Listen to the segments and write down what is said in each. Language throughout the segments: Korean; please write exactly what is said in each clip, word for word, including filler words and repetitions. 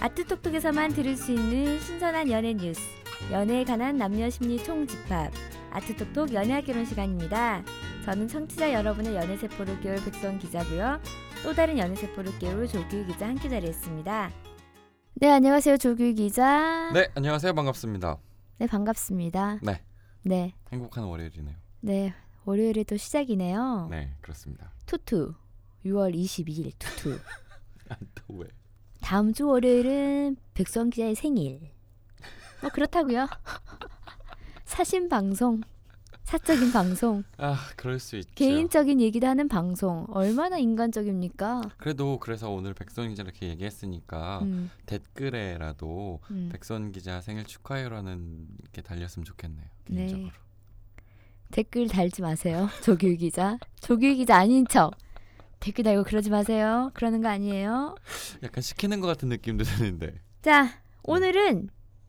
아트톡톡에서만 들을 수 있는 신선한 연애 뉴스, 연애에 관한 남녀 심리 총집합, 아트톡톡 연애학 결혼 시간입니다. 저는 청취자 여러분의 연애세포를 깨울 백선 기자고요. 또 다른 연애세포를 깨울 조규 기자 함께 자리했습니다. 네, 안녕하세요. 조규 기자. 네, 안녕하세요. 반갑습니다. 네, 반갑습니다. 네. 네. 행복한 월요일이네요. 네, 월요일이 또 시작이네요. 네, 그렇습니다. 투투. 유월 이십이일 투투. 아, 또 왜? 다음 주 월요일은 백선 기자의 생일. 뭐 그렇다고요. 사심 방송, 사적인 방송, 아, 그럴 수 있죠. 개인적인 얘기도 하는 방송. 얼마나 인간적입니까? 그래도 그래서 오늘 백선 기자 이렇게 얘기했으니까 음, 댓글에라도 음. 백선 기자 생일 축하해요라는 게 달렸으면 좋겠네요. 네. 개인적으로. 댓글 달지 마세요. 조규 기자. 조규 기자 아닌 척. 댓글 달고 그러지 마세요. 그러는 거 아니에요. 약간 시키는 것 같은 느낌도 드는데. 자, 오늘은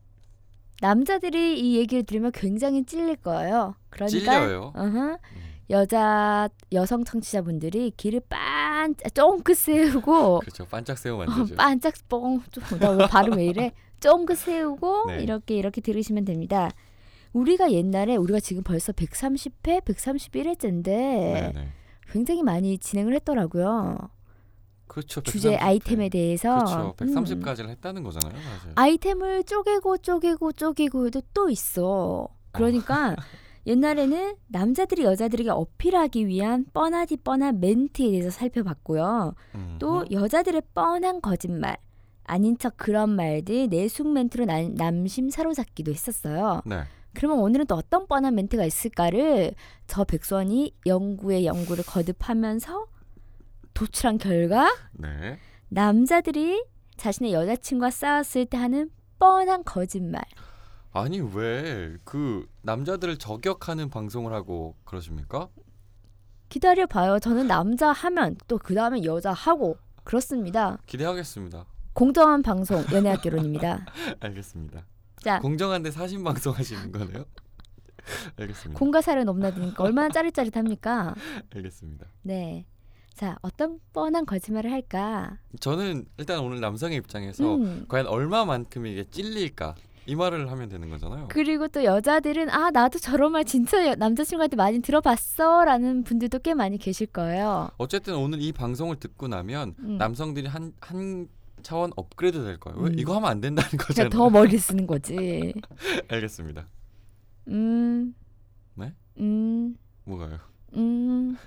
남자들이 이 얘기를 들으면 굉장히 찔릴 거예요. 그러니까 찔려요. 어허, 음. 여자 여성 청취자분들이 귀를 빤 쫑긋 세우고 그렇죠. 반짝 세워 어, 만들죠. 반짝 뻥, 나 발음 왜 이래? 쫑긋 세우고 네. 이렇게 이렇게 들으시면 됩니다. 우리가 옛날에 우리가 지금 벌써 백삼십 회, 백삼십일 회째인데 네, 네. 굉장히 많이 진행을 했더라고요. 그렇죠. 주제 백삼십 회. 아이템에 대해서. 그렇죠. 음. 백삼십까지를 했다는 거잖아요. 사실. 아이템을 쪼개고 쪼개고 쪼개고 해도 또 있어. 그러니까 옛날에는 남자들이 여자들에게 어필하기 위한 뻔하디 뻔한 멘트에 대해서 살펴봤고요. 음. 또 여자들의 뻔한 거짓말, 아닌 척 그런 말들 내숭 멘트로 남, 남심 사로잡기도 했었어요. 네. 그러면 오늘은 또 어떤 뻔한 멘트가 있을까를 저 백선이 연구에 연구를 거듭하면서 도출한 결과 네. 남자들이 자신의 여자친구와 싸웠을 때 하는 뻔한 거짓말. 아니 왜 그 남자들을 저격하는 방송을 하고 그러십니까? 기다려봐요. 저는 남자 하면 또 그 다음에 여자 하고 그렇습니다. 기대하겠습니다. 공정한 방송 연애학 결혼입니다. 알겠습니다. 자, 공정한데 사심 방송 하시는 거네요? 알겠습니다. 공과 사를 넘나드니까 얼마나 짜릿짜릿합니까? 알겠습니다. 네. 자, 어떤 뻔한 거짓말을 할까? 저는 일단 오늘 남성의 입장에서 음. 과연 얼마만큼 이게 찔릴까 이 말을 하면 되는 거잖아요. 그리고 또 여자들은 아 나도 저런 말 진짜 여- 남자친구한테 많이 들어봤어 라는 분들도 꽤 많이 계실 거예요. 어쨌든 오늘 이 방송을 듣고 나면 음. 남성들이 한, 한 차원 업그레이드 될 거예요. 왜 음. 이거 하면 안 된다는 그냥 거잖아요. 더 머리 쓰는 거지. 알겠습니다. 음. 네? 음. 뭐가요? 음.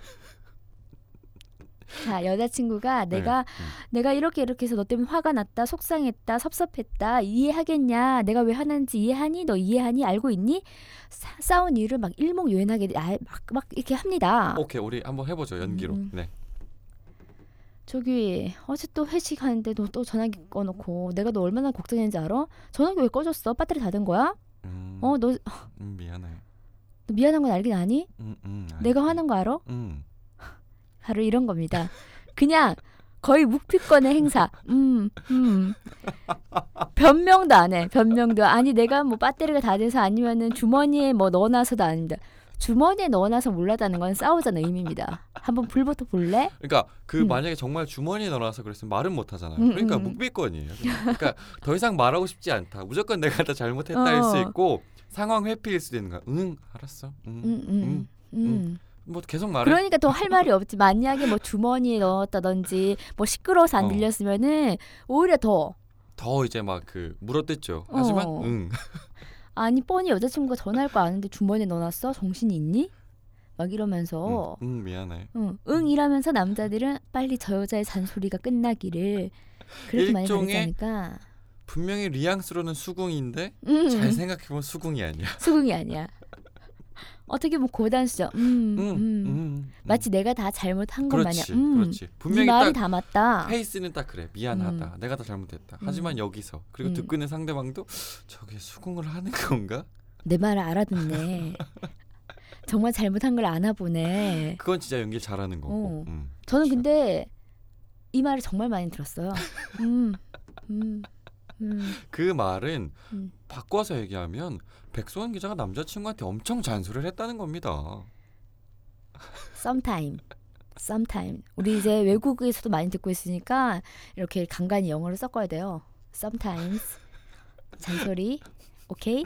자, 여자친구가 네. 내가 음. 내가 이렇게 이렇게 해서 너 때문에 화가 났다, 속상했다, 섭섭했다, 이해하겠냐? 내가 왜 화난지 이해하니? 너 이해하니? 알고 있니? 사, 싸운 이유를 막 일목요연하게 아, 막, 막 이렇게 합니다. 오케이, 우리 한번 해보죠. 연기로. 음. 네. 저기 어제 또 회식하는데 너 또 전화기 꺼놓고 내가 너 얼마나 걱정했는지 알아? 전화기 왜 꺼졌어? 배터리 다 된 거야? 음, 어, 너, 음, 미안해. 너 미안한 건 알긴 아니? 음, 음, 내가 알지. 화난 거 알아? 음. 바로 이런 겁니다. 그냥 거의 묵비권의 행사. 음, 음. 변명도 안 해. 변명도 아니 내가 뭐 배터리가 다 돼서 아니면은 주머니에 뭐 넣어놔서도 아닙니다. 주머니에 넣어놔서 몰랐다는 건 싸우자는 의미입니다. 한번 불부터 볼래? 그러니까 그 음. 만약에 정말 주머니에 넣어놔서 그랬으면 말은 못 하잖아요. 음, 그러니까 음. 묵비권이에요. 그러니까 더 이상 말하고 싶지 않다. 무조건 내가 다 잘못했다일 수 어. 있고 상황 회피일 수도 있는 거야. 응, 알았어. 응, 음, 음, 음. 뭐 계속 말해. 그러니까 더 할 말이 없지. 만약에 뭐 주머니에 넣었다든지 뭐 시끄러워서 안 어. 들렸으면은 오히려 더 더 이제 막 그 물어뜯죠. 하지만 어. 응. 아니 뻔히 여자친구가 전화할 거 아는데 주머니에 넣어놨어? 정신이 있니? 막 이러면서 응, 응, 미안해. 응, 응 이라면서 남자들은 빨리 저 여자의 잔소리가 끝나기를 그렇게 많이 일종의 바라니까 분명히 뉘앙스로는 수긍인데 음, 잘 생각해보면 수긍이 아니야. 수긍이 아니야. 어떻게 보면 고단수죠. 음, 응, 음. 응, 응. 마치 내가 다 잘못한 것 마냥. 그렇지, 음, 그렇지. 네 분명히 말이 딱 다 맞다. 페이스는 딱 그래. 미안하다. 내가 다 잘못했다. 하지만 여기서 그리고 음. 듣고 있는 상대방도 저게 수긍을 하는 건가? 내 말을 알아듣네. 정말 잘못한 걸 아나보네. 그건 진짜 연기 잘하는 거고. 어. 음, 저는 그렇죠. 근데 이 말을 정말 많이 들었어요. 음, 음, 음, 그 말은 음. 바꿔서 얘기하면 백소원 기자가 남자친구한테 엄청 잔소리를 했다는 겁니다. sometime, sometime. 우리 이제 외국에서도 많이 듣고 있으니까 이렇게 간간히 영어를 섞어야 돼요. sometimes. 잔소리. 오케이?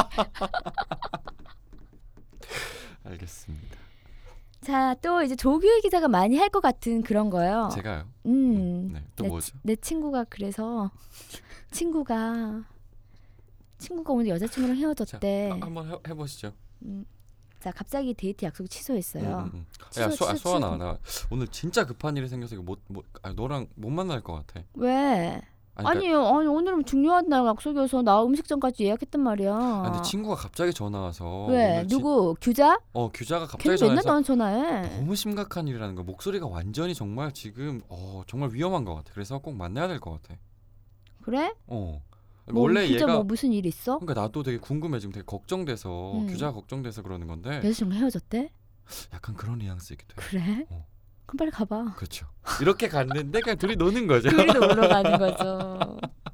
알겠습니다. 자, 또 이제 조규희 기자가 많이 할 것 같은 그런 거요. 제가요? 음. 네. 또 내, 뭐죠? 내 친구가 그래서 친구가 친구가 오늘 여자친구랑 헤어졌대. 자, 아, 한번 해, 해보시죠. 음. 자, 갑자기 데이트 약속 취소했어요. 음, 음, 음. 취소, 야, 소, 아, 취소, 소아나, 취소. 나 오늘 진짜 급한 일이 생겨서 이거 못, 못, 아, 너랑 못 만날 것 같아. 왜? 아니, 그러니까, 아니요, 아니 오늘은 중요한 날 약속이어서 나 음식점까지 예약했단 말이야. 아, 근데 친구가 갑자기 전화 와서 왜? 오늘 지- 누구? 규자? 어 규자가 걔는 갑자기 맨날 전화해서 나한테 전화해. 너무 심각한 일이라는 거. 목소리가 완전히 정말 지금 어 정말 위험한 것 같아. 그래서 꼭 만나야 될 것 같아. 그래? 어 뭐, 원래 규자 얘가 뭐 무슨 일 있어? 그러니까 나도 되게 궁금해. 지금 되게 걱정돼서 음. 규자가 걱정돼서 그러는 건데 여자친구 헤어졌대? 약간 그런 뉘앙스이기도 해. 그래? 어. 그럼 빨리 가봐. 그렇죠. 이렇게 갔는데 그냥 둘이 노는 거죠. 둘이 놀러 가는 거죠.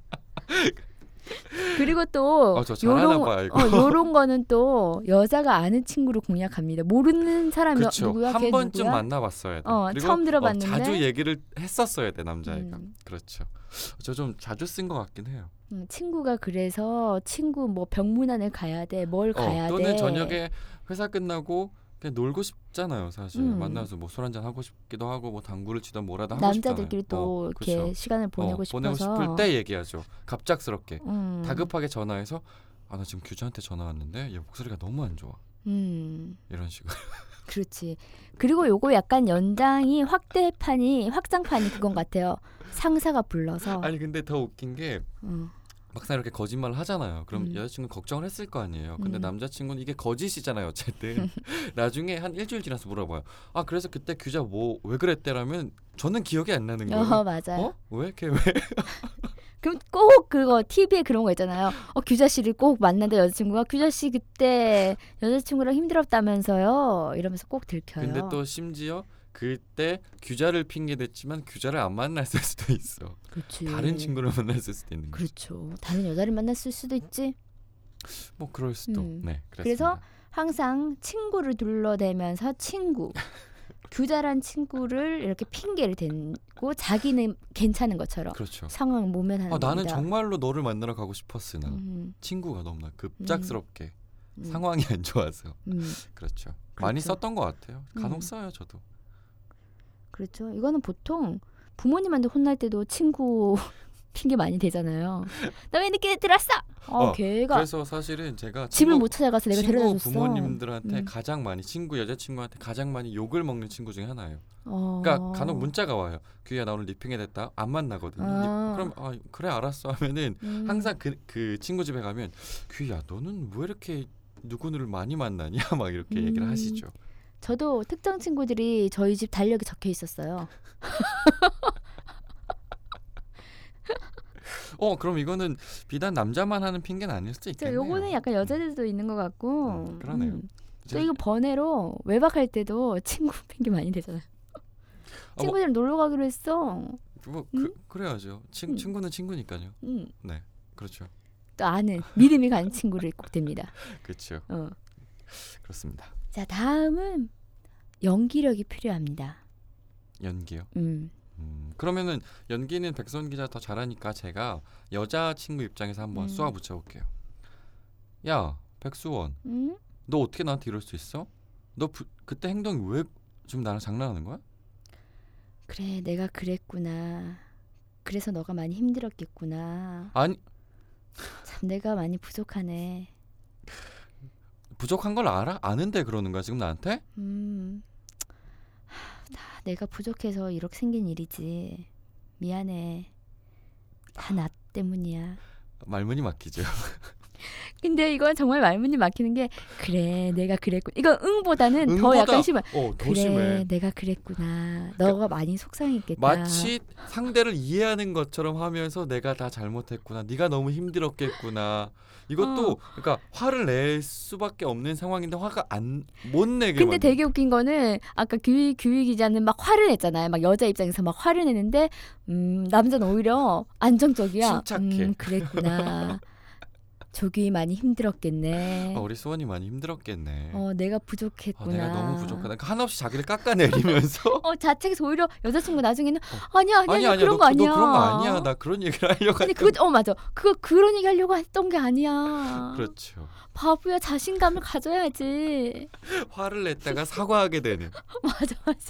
그리고 또 어, 저 잘하나 요런 봐요, 이거. 어, 요런 거는 또 여자가 아는 친구로 공략합니다. 모르는 사람이 그렇죠. 누구야? 한 걔 번쯤 누구야? 만나봤어야 돼. 어, 그리고 처음 들어봤는데? 어, 자주 얘기를 했었어야 돼 남자애가. 음. 그렇죠. 저 좀 자주 쓴 것 같긴 해요. 음, 친구가 그래서 친구 뭐 병문안을 가야 돼, 뭘 가야 어, 또는 돼. 저녁에 회사 끝나고 그냥 놀고 싶잖아요, 사실. 음. 만나서 뭐 술 한잔 하고 싶기도 하고 뭐 당구를 치던 뭐라도 하고 남자들끼리 싶잖아요. 또 어, 이렇게 그쵸. 시간을 보내고 어, 싶어서 보내고 싶을 때 얘기하죠. 갑작스럽게 음, 다급하게 전화해서 아 나 지금 규자한테 전화 왔는데 얘 목소리가 너무 안 좋아. 음, 이런 식으로. 그렇지. 그리고 요거 약간 연장이 확대판이 확장판이 그건 같아요. 상사가 불러서 아니 근데 더 웃긴 게 어, 막상 이렇게 거짓말을 하잖아요. 그럼 음. 여자친구는 걱정을 했을 거 아니에요. 근데 음. 남자친구는 이게 거짓이잖아요. 어쨌든 나중에 한 일주일 지나서 물어봐요. 아 그래서 그때 규자 뭐 왜 그랬대라면 저는 기억이 안 나는 거예요. 어 맞아요. 어? 왜? 걔 왜? 그럼 꼭 그거 티비에 그런 거 있잖아요. 어 규자 씨를 꼭 만난다 여자친구가 규자 씨 그때 여자친구랑 힘들었다면서요. 이러면서 꼭 들켜요. 근데 또 심지어 그때 규자를 핑계 댔지만 규자를 안 만났을 수도 있어. 그렇지. 다른 친구를 만났을 수도 있는 거죠. 그렇죠. 다른 여자를 만났을 수도 있지. 뭐 그럴 수도. 음. 네. 그랬습니다. 그래서 항상 친구를 둘러대면서 친구 규자란 친구를 이렇게 핑계를 대고 자기는 괜찮은 것처럼 그렇죠. 상황을 모면하는 아, 나는 겁니다. 정말로 너를 만나러 가고 싶었으나 음, 친구가 너무나 급작스럽게 음, 상황이 안 좋아서 음, 그렇죠. 많이 그렇죠. 썼던 것 같아요. 간혹 음. 써요 저도. 그렇죠. 이거는 보통 부모님한테 혼날 때도 친구 핑계 많이 대잖아요. 너 왜 늦게 들었어? 어, 어, 걔가 그래서 사실은 제가 집을 친구, 못 찾아가서 내가 친구 데려다 줬어. 부모님들한테 음. 가장 많이 친구 여자친구한테 가장 많이 욕을 먹는 친구 중에 하나예요. 어. 그러니까 간혹 문자가 와요. 규야 나 오늘 리핑해 됐다. 안 만나거든요. 아. 리- 그럼 아, 그래 알았어 하면은 음. 항상 그, 그 친구 집에 가면 규야 너는 왜 이렇게 누구를 많이 만나냐 막 이렇게 음. 얘기를 하시죠. 저도 특정 친구들이 저희 집 달력에 적혀 있었어요. 어 그럼 이거는 비단 남자만 하는 핑계는 아닐 수도 저 있겠네요. 요거는 약간 여자들도 있는 것 같고. 음, 그러네요. 음. 또 제- 이거 번외로 외박할 때도 친구 핑계 많이 대잖아요. 뭐- 친구들이랑 놀러 가기로 했어. 뭐 음? 그, 그래야죠. 친, 음. 친구는 친구니까요. 음. 네 그렇죠. 또 아는 믿음이 가는 친구를 꼭 됩니다. 그렇죠. 어. 그렇습니다. 자 다음은 연기력이 필요합니다. 연기요. 음. 음, 그러면은 연기는 백선 기자 더 잘하니까 제가 여자 친구 입장에서 한번 음. 쏘아 붙여볼게요. 야 백수원, 음? 너 어떻게 나한테 이럴 수 있어? 너 부, 그때 행동이 왜 지금 나랑 장난하는 거야? 그래 내가 그랬구나. 그래서 너가 많이 힘들었겠구나. 아니 참 내가 많이 부족하네. 부족한 걸 알아? 아는데 그러는 거야 지금 나한테? 음. 하, 다 내가 부족해서 이렇게 생긴 일이지. 미안해. 다 나 때문이야. 말문이 막히죠. 근데 이건 정말 말문이 막히는 게 그래 내가 그랬군. 이거 응보다는 더 응보다- 약간 심한. 어, 더 그래 심해. 내가 그랬구나. 너가 많이 속상했겠다. 마치 상대를 이해하는 것처럼 하면서 내가 다 잘못했구나. 네가 너무 힘들었겠구나. 이것도 어. 그러니까 화를 낼 수밖에 없는 상황인데 화가 안 못 내게 근데 만드는 되게 웃긴 거는 아까 규희 규희 기자는 막 화를 냈잖아요. 막 여자 입장에서 막 화를 내는데 음, 남자는 오히려 안정적이야. 침착해. 음, 그랬구나. 조규이 많이 힘들었겠네. 아, 우리 수원이 많이 힘들었겠네. 어, 내가 아, 부족했구나. 내가 너무 부족하다. 그러니까 한없이 자기를 깎아내리면서 어, 자책에서 오히려 여자친구 나중에는 아니야, 아니야, 아니 아니야, 아니야 그런 너, 거 아니야. 너 그런 거 아니야. 나 그런 얘기를 하려고 아니 했던 그, 어 맞아. 그거 그런 얘기 하려고 했던 게 아니야. 그렇죠. 바보야, 자신감을 가져야지. 화를 냈다가 사과하게 되는. 맞아, 맞아.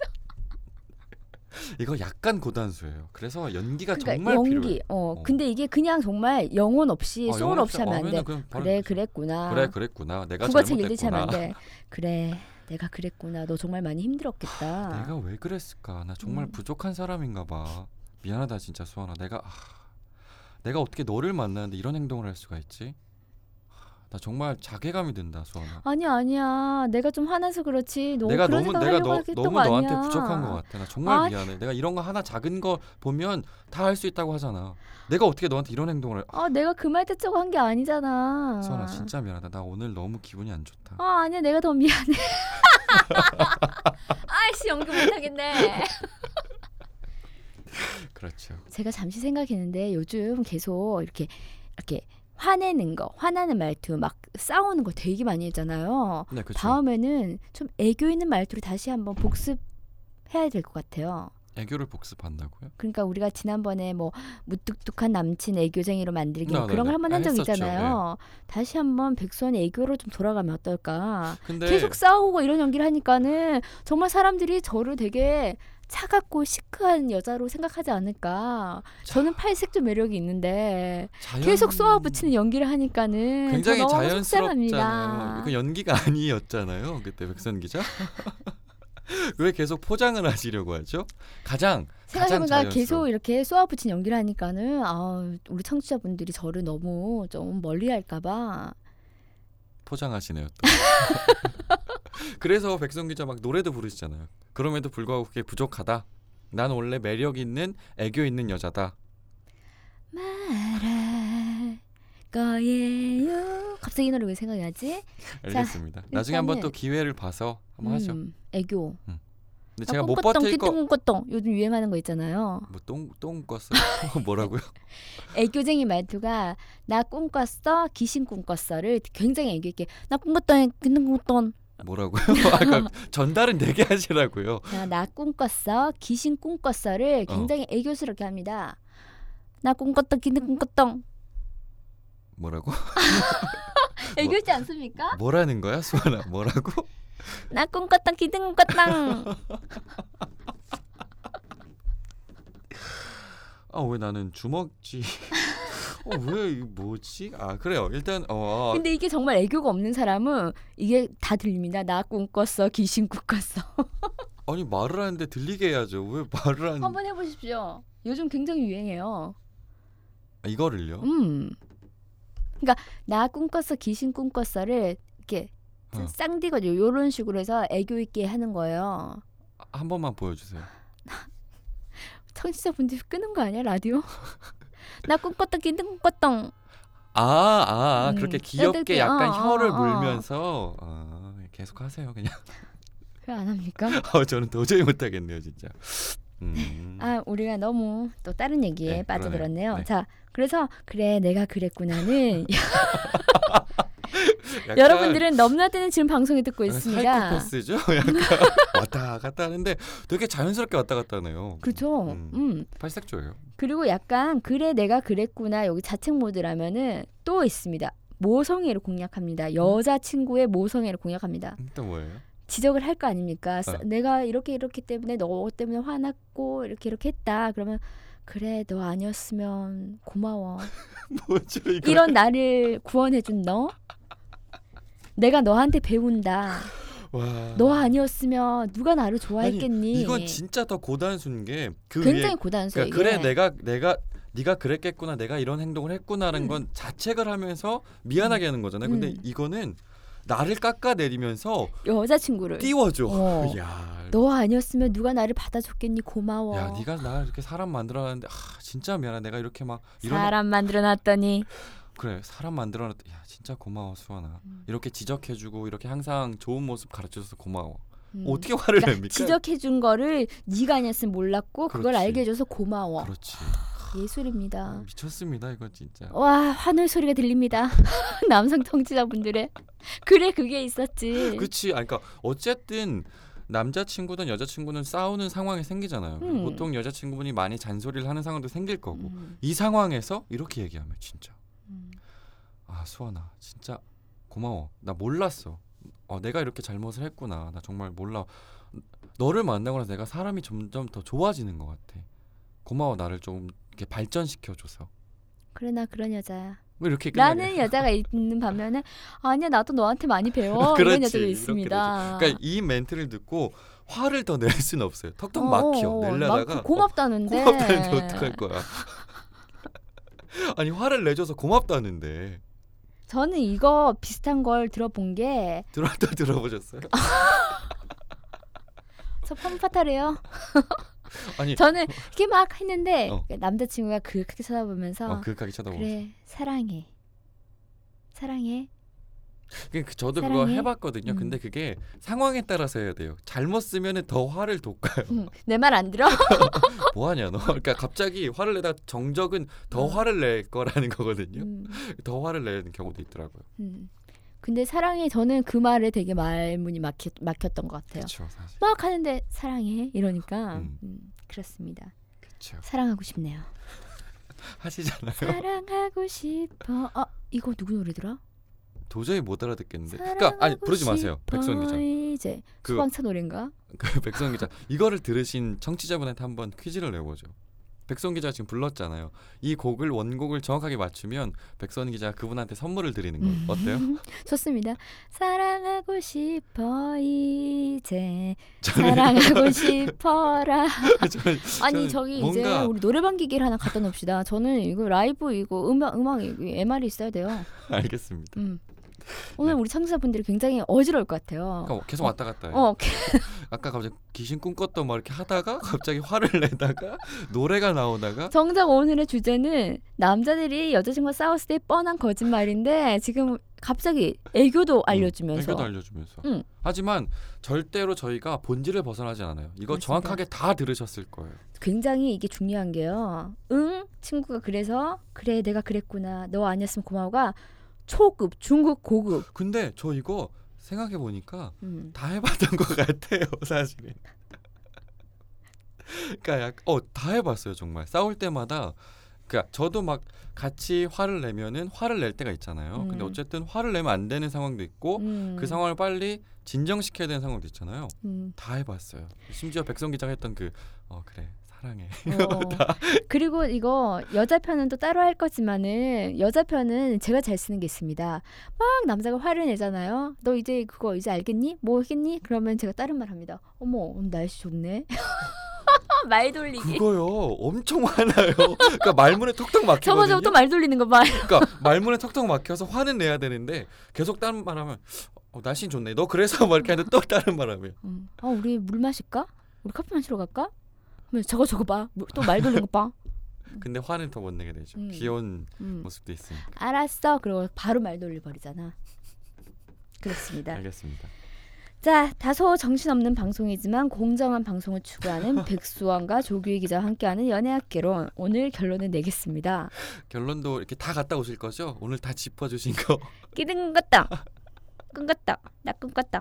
이거 약간 고단수예요. 그래서 연기가 그러니까 정말 연기. 필요해. 어, 어. 근데 이게 그냥 정말 영혼 없이 어, 소울 영혼 없이 하면 안 돼. 하면은 그냥 바로 그래, 그렇죠. 그랬구나. 그래 그랬구나. 내가 국어책 읽듯이 하면 안 잘못했구나. 돼. 그래, 내가 그랬구나. 너 정말 많이 힘들었겠다. 내가 왜 그랬을까? 나 정말 음. 부족한 사람인가 봐. 미안하다 진짜 수아나. 내가 아, 내가 어떻게 너를 만나는데 이런 행동을 할 수가 있지? 나 정말 자괴감이 든다 수아나. 아니야, 아니야. 내가 좀 화나서 그렇지. 너 내가 그런 너무 생각 내가 하려고 너, 했던 너무 거 아니야. 너한테 부족한 것 같아. 나 정말 아, 미안해. 내가 이런 거 하나 작은 거 보면 다 할 수 있다고 하잖아. 내가 어떻게 너한테 이런 행동을 할... 아, 내가 그 말 듣자고 한 게 아니잖아. 수아나 진짜 미안하다. 나 오늘 너무 기분이 안 좋다. 아, 아니야. 내가 더 미안해. 아이씨, 연기 못하겠네. 그렇죠. 제가 잠시 생각했는데 요즘 계속 이렇게 이렇게 화내는 거, 화나는 말투, 막 싸우는 거 되게 많이 했잖아요. 네, 그렇죠. 다음에는 좀 애교 있는 말투로 다시 한번 복습해야 될 것 같아요. 애교를 복습한다고요? 그러니까 우리가 지난번에 뭐 무뚝뚝한 남친 애교쟁이로 만들기 뭐 네, 그런 네, 걸 한번 네. 한 적 했었죠. 있잖아요. 다시 한번 백수원의 애교로 좀 돌아가면 어떨까. 근데 계속 싸우고 이런 연기를 하니까는 정말 사람들이 저를 되게 차갑고 시크한 여자로 생각하지 않을까. 저는 팔색조 매력이 있는데 자연... 계속 쏘아붙이는 연기를 하니까는 굉장히 저 너무 자연스럽잖아요. 속상합니다. 그 연기가 아니었잖아요. 그때 백선 기자. 왜 계속 포장을 하시려고 하죠? 가장 가장 생각해보니까 자연스러운. 계속 이렇게 쏘아붙인 연기를 하니까는 아, 우리 청취자분들이 저를 너무 좀 멀리할까봐. 포장하시네요. 또. 그래서 백선 기자 막 노래도 부르시잖아요. 그럼에도 불구하고 그게 부족하다. 난 원래 매력 있는 애교 있는 여자다. 말할 거예요. 갑자기 이 노래 왜 생각이 나지? 알겠습니다. 나중에 한번 또 기회를 봐서 한번 하죠. 음, 애교. 근데 제가 못 버틸 거 똥똥똥 요즘 유행하는 거 있잖아요. 뭐똥똥 꿨어요? 뭐라고요? 애교쟁이 말투가 나 꿈꿨어 귀신 꿈꿨어를 굉장히 애교 있게 나 꿈꿨던 근데 꿈꿨던 뭐라고요? 아까 전달은 되게 하시라고요. 나, 나 꿈꿨어 귀신 꿈꿨어를 굉장히 애교스럽게 합니다. 나 꿈꿨던 근데 꿈꿨던 뭐라고? 애교있지 않습니까? 뭐라는 거야, 수아나? 뭐라고? 나 꿈꿨던 기등 꿈꿨던. 아, 왜 나는 주먹쥐? 어, 왜 이게 뭐지? 아, 그래요. 일단 어. 근데 이게 정말 애교가 없는 사람은 이게 다 들립니다. 나 꿈꿨어 귀신 꿈꿨어. 아니 말을 하는데 들리게 해야죠. 왜 말을 안? 한번 해보십시오. 요즘 굉장히 유행해요. 아, 이거를요? 음. 그러니까 나 꿈꿨어 귀신 꿈꿨어를 이렇게 어. 쌍디거죠. 이런 식으로 해서 애교 있게 하는 거예요. 아, 한 번만 보여주세요. 청취자분들 끄는 거 아니야 라디오? 나 꿈꿨던 기등 꿈꿨던. 아, 아, 아 음. 그렇게 귀엽게 이렇게, 약간 어, 혀를 어, 어. 물면서 아, 계속 하세요 그냥. 왜 안 합니까? 어, 저는 도저히 못하겠네요 진짜. 음. 아, 우리가 너무 또 다른 얘기에 네, 빠져들었네요. 그러네요. 네. 자, 그래서 그래 내가 그랬구나는 약간 여러분들은 넘나드는 지금 방송을 듣고 약간 있습니다. 사이코패스죠? 약간 왔다 갔다 하는데 되게 자연스럽게 왔다 갔다 하네요. 그렇죠. 음. 음. 팔색조예요. 그리고 약간 그래 내가 그랬구나 여기 자책 모드라면은 또 있습니다. 모성애를 공략합니다. 여자친구의 모성애를 공략합니다. 또 뭐예요? 지적을 할 거 아닙니까? 어. 내가 이렇게 이렇게 때문에 너 때문에 화났고 이렇게 이렇게 했다. 그러면 그래 너 아니었으면 고마워. 뭐죠 이거? 이런 나를 구원해준 너. 내가 너한테 배운다. 와. 너 아니었으면 누가 나를 좋아했겠니? 아니, 이건 진짜 더 고단수인 게그 굉장히 위에 고단수예요. 그러니까 그래 이게. 내가 내가 네가 그랬겠구나 내가 이런 행동을 했구나라는 음. 건 자책을 하면서 미안하게 하는 거잖아요. 근데 음. 이거는 나를 깎아내리면서 여자친구를 띄워줘. 어. 야, 너 아니었으면 누가 나를 받아줬겠니? 고마워. 야, 네가 나 이렇게 사람 만들어놨는데 아, 진짜 미안해. 내가 이렇게 막 이런 사람 만들어놨더니 그래 사람 만들어놨. 야, 진짜 고마워 수아나. 음. 이렇게 지적해주고 이렇게 항상 좋은 모습 가르쳐줘서 고마워. 음. 어떻게 화를 그러니까 냅니까? 지적해준 거를 네가 아니었으면 몰랐고 그걸 그렇지. 알게 해줘서 고마워. 그렇지. 예술입니다. 미쳤습니다 이거 진짜. 와, 하늘 소리가 들립니다. 남성 청취자분들의. 그래, 그게 있었지. 그치. 아, 그러니까 어쨌든 남자친구든 여자친구는 싸우는 상황이 생기잖아요. 음. 보통 여자친구분이 많이 잔소리를 하는 상황도 생길 거고 음. 이 상황에서 이렇게 얘기하면 진짜 음. 아 수아나 진짜 고마워. 나 몰랐어. 어, 내가 이렇게 잘못을 했구나. 나 정말 몰라. 너를 만나고 나서 내가 사람이 점점 더 좋아지는 것 같아. 고마워. 나를 좀 이렇게 발전시켜줘서. 그래, 나 그런 여자야. 왜 이렇게 끝나냐. 라는 여자가 있는 반면에 아니야, 나도 너한테 많이 배워. 이런 여자도 이렇게 있습니다. 되죠. 그러니까 이 멘트를 듣고 화를 더 낼 수는 없어요. 턱턱 어, 막혀. 어, 내려다가 막 고맙다는데. 어, 고맙다는데 어떡할 거야. 아니 화를 내줘서 고맙다는데. 저는 이거 비슷한 걸 들어본 게 들어도 들어보셨어요? 저 펌파타래요. 아니 저는 이렇게 막 했는데 어. 남자친구가 그렇게 쳐다보면서 어, 그윽하게 쳐다보고. 그래, 사랑해. 사랑해. 그 저도 그거 사랑해. 해봤거든요. 음. 근데 그게 상황에 따라서 해야 돼요. 잘못 쓰면은 더 화를 돋가요. 응, 내 말 안 들어? 뭐하냐 너. 그러니까 갑자기 화를 내다 정적은 더 어. 화를 낼 거라는 거거든요. 음, 더 화를 내는 경우도 있더라고요. 음. 근데 사랑해, 저는 그 말에 되게 말문이 막혔, 막혔던 것 같아요. 그렇죠 사실. 막 하는데 사랑해 이러니까 음. 음, 그렇습니다. 그렇죠. 사랑하고 싶네요. 하시잖아요. 사랑하고 싶어. 아, 이거 누구 노래더라? 도저히 못 알아듣겠는데. 그러니까 아니 사랑하고 부르지 마세요. 싶어, 백선 기자. 이제 그- 소방차 노래인가? 그 백선 기자 이거를 들으신 청취자분한테 한번 퀴즈를 내보죠. 백선 기자 지금 불렀잖아요. 이 곡을 원곡을 정확하게 맞추면 백선 기자 그분한테 선물을 드리는 거 어때요? 좋습니다. 사랑하고 싶어 이제 저는 사랑하고 싶어라. 저는, 아니 저는 저기 이제 뭔가 우리 노래방 기기를 하나 갖다 놓읍시다. 저는 이거 라이브 이거 음악 음악 엠알이 있어야 돼요. 알겠습니다. 음. 오늘 네. 우리 청취자분들이 굉장히 어지러울 것 같아요. 그러니까 계속 왔다 갔다 해요. 어, 아까 갑자기 귀신 꿈꿨다 막 이렇게 하다가 갑자기 화를 내다가 노래가 나오다가 정작 오늘의 주제는 남자들이 여자친구와 싸웠을 때 뻔한 거짓말인데 지금 갑자기 애교도 알려주면서 애교도 알려주면서. 응. 하지만 절대로 저희가 본질을 벗어나지 않아요. 이거 그렇습니다. 정확하게 다 들으셨을 거예요. 굉장히 이게 중요한 게요. 응? 친구가 그래서 그래 내가 그랬구나. 너 아니었으면 고마워가 초급, 중급, 고급. 근데 저 이거 생각해 보니까 음. 다 해봤던 것 같아요, 사실은. 그러니까 약, 어, 다 해봤어요, 정말. 싸울 때마다. 그러니까 저도 막 같이 화를 내면은 화를 낼 때가 있잖아요. 음. 근데 어쨌든 화를 내면 안 되는 상황도 있고 음. 그 상황을 빨리 진정시켜야 되는 상황도 있잖아요. 음. 다 해봤어요. 심지어 백성 기자가 했던 그 어 그래 사랑해. 어. 그리고 이거 여자 편은 또 따로 할 거지만은 여자 편은 제가 잘 쓰는 게 있습니다. 막 남자가 화를 내잖아요. 너 이제 그거 이제 알겠니? 뭐 했겠니? 그러면 제가 다른 말 합니다. 어머 오늘 날씨 좋네. 말 돌리기. 그거요 엄청 많아요. 그러니까 말문에 톡톡 저거 막히거든요. 저거 또 말 돌리는 거 봐. 그러니까 말문에 턱턱 막혀서 화는 내야 되는데 계속 다른 말하면 어, 날씨 좋네. 너 그래서 막 이렇게 하는데 또 다른 말하면 음. 아 우리 물 마실까? 우리 커피 마시러 갈까? 그러면 저거 저거 봐. 또 말 돌리는 거 봐. 근데 화는 더 못 내게 되죠. 음. 귀여운 음. 모습도 있으니까. 알았어. 그리고 바로 말 돌려버리잖아. 그렇습니다. 알겠습니다. 자, 다소 정신없는 방송이지만 공정한 방송을 추구하는 백수원과 조규희 기자와 함께하는 연애학개론 오늘 결론을 내겠습니다. 결론도 이렇게 다 갔다 오실 거죠? 오늘 다 짚어주신 거. 끼든 것다. 끈것다. 나 끈것다.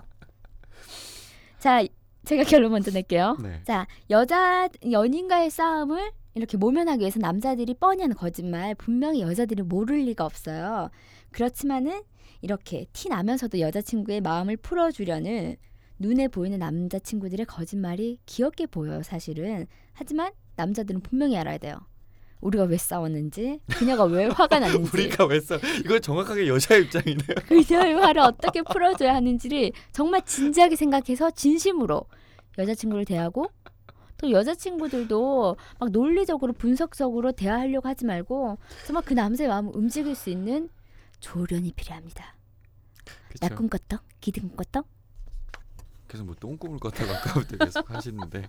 자, 제가 결론 먼저 낼게요. 네. 자, 여자 연인과의 싸움을 이렇게 모면하기 위해서 남자들이 뻔히 하는 거짓말 분명히 여자들이 모를 리가 없어요. 그렇지만은 이렇게 티 나면서도 여자친구의 마음을 풀어주려는 눈에 보이는 남자친구들의 거짓말이 귀엽게 보여요, 사실은. 하지만 남자들은 분명히 알아야 돼요. 우리가 왜 싸웠는지, 그녀가 왜 화가 났는지, 우리가 왜 써? 이거 정확하게 여자 입장이네요. 그녀의 화를 어떻게 풀어줘야 하는지를 정말 진지하게 생각해서 진심으로 여자친구를 대하고 또 여자친구들도 막 논리적으로 분석적으로 대화하려고 하지 말고 정말 그 남자의 마음을 움직일 수 있는 조련이 필요합니다. 나 그렇죠. 꿈꿨다, 기대 꿈꿨다. 계속 뭐 똥꿈을 꿨다고 아까부터 계속 하시는데.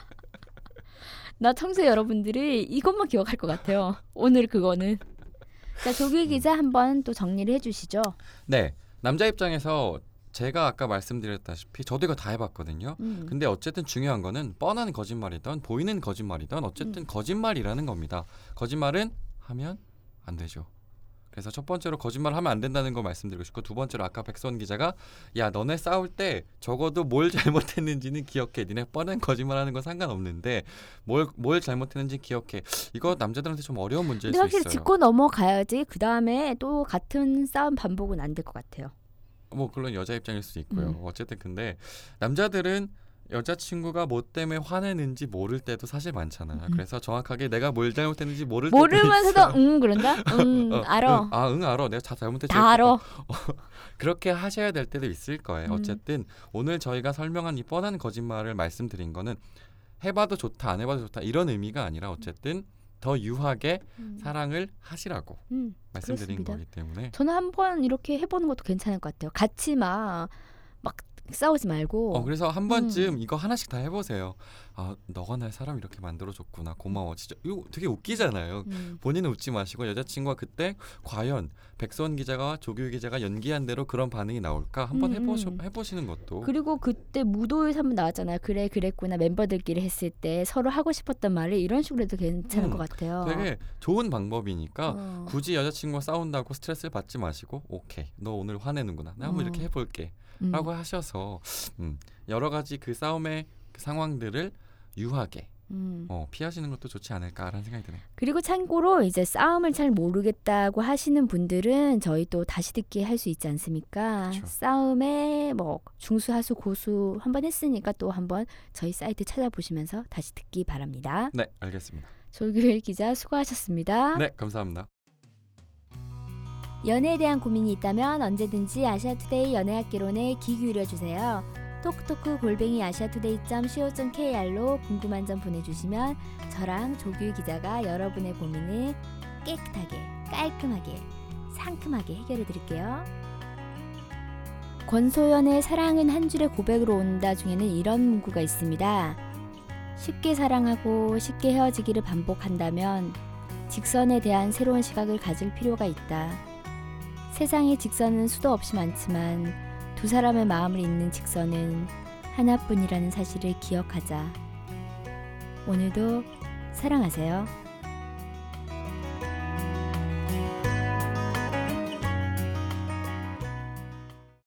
나 청취자 여러분들이 이것만 기억할 것 같아요. 오늘 그거는. 자, 조규 기자 한번 또 정리를 해주시죠. 네. 남자 입장에서 제가 아까 말씀드렸다시피 저도 이거 다 해봤거든요. 음. 근데 어쨌든 중요한 거는 뻔한 거짓말이든 보이는 거짓말이든 어쨌든 음. 거짓말이라는 겁니다. 거짓말은 하면 안 되죠. 그래서 첫 번째로 거짓말을 하면 안 된다는 걸 말씀드리고 싶고, 두 번째로 아까 백선 기자가 야 너네 싸울 때 적어도 뭘 잘못했는지는 기억해. 니네 뻔한 거짓말하는 건 상관없는데 뭘 뭘 잘못했는지 기억해. 이거 남자들한테 좀 어려운 문제일 근데 수 확실히 있어요. 짚고 넘어가야지 그 다음에 또 같은 싸움 반복은 안 될 것 같아요. 뭐 물론 여자 입장일 수 있고요. 음. 어쨌든 근데 남자들은 여자친구가 뭐 때문에 화내는지 모를 때도 사실 많잖아요. 음. 그래서 정확하게 내가 뭘 잘못했는지 모를 때도 모르면서도 있어. 응 그런다? 응 어, 알아. 응, 아, 응 알아. 내가 다 잘못했지. 다 알아. 그렇게 하셔야 될 때도 있을 거예요. 음. 어쨌든 오늘 저희가 설명한 이 뻔한 거짓말을 말씀드린 거는 해봐도 좋다, 안 해봐도 좋다 이런 의미가 아니라 어쨌든 더 유하게 음. 사랑을 하시라고 음, 말씀드린 그렇습니다. 거기 때문에. 저는 한번 이렇게 해보는 것도 괜찮을 것 같아요. 같이 막, 막 싸우지 말고. 어 그래서 한 번쯤 음. 이거 하나씩 다 해보세요. 아 너가 날 사람 이렇게 만들어줬구나, 고마워. 진짜 이거 되게 웃기잖아요. 음. 본인은 웃지 마시고 여자친구가 그때 과연 백선 기자가 조규 기자가 연기한 대로 그런 반응이 나올까 한번 음, 해보시, 음. 해보시는 것도. 그리고 그때 무도에서 한번 나왔잖아요. 그래 그랬구나. 멤버들끼리 했을 때 서로 하고 싶었던 말을 이런 식으로 해도 괜찮을 음, 것 같아요. 되게 좋은 방법이니까 어. 굳이 여자친구가 싸운다고 스트레스를 받지 마시고 오케이 너 오늘 화내는구나, 나 한번 어. 이렇게 해볼게 음. 라고 하셔서 음, 여러 가지 그 싸움의 그 상황들을 유하게 음. 어, 피하시는 것도 좋지 않을까라는 생각이 드네요. 그리고 참고로 이제 싸움을 잘 모르겠다고 하시는 분들은 저희 또 다시 듣기 할 수 있지 않습니까? 그쵸. 싸움에 뭐 중수, 하수, 고수 한번 했으니까 또 한번 저희 사이트 찾아보시면서 다시 듣기 바랍니다. 네 알겠습니다. 조규일 기자 수고하셨습니다. 네 감사합니다. 연애에 대한 고민이 있다면 언제든지 아시아투데이 연애학개론에 귀 기울여주세요. 톡톡크 골뱅이 아시아투데이 점 씨오 점 케이알로 궁금한 점 보내주시면 저랑 조규 기자가 여러분의 고민을 깨끗하게, 깔끔하게, 상큼하게 해결해 드릴게요. 권소연의 사랑은 한 줄의 고백으로 온다 중에는 이런 문구가 있습니다. 쉽게 사랑하고 쉽게 헤어지기를 반복한다면 직선에 대한 새로운 시각을 가질 필요가 있다. 세상의 직선은 수도 없이 많지만 두 사람의 마음을 잇는 직선은 하나뿐이라는 사실을 기억하자. 오늘도 사랑하세요.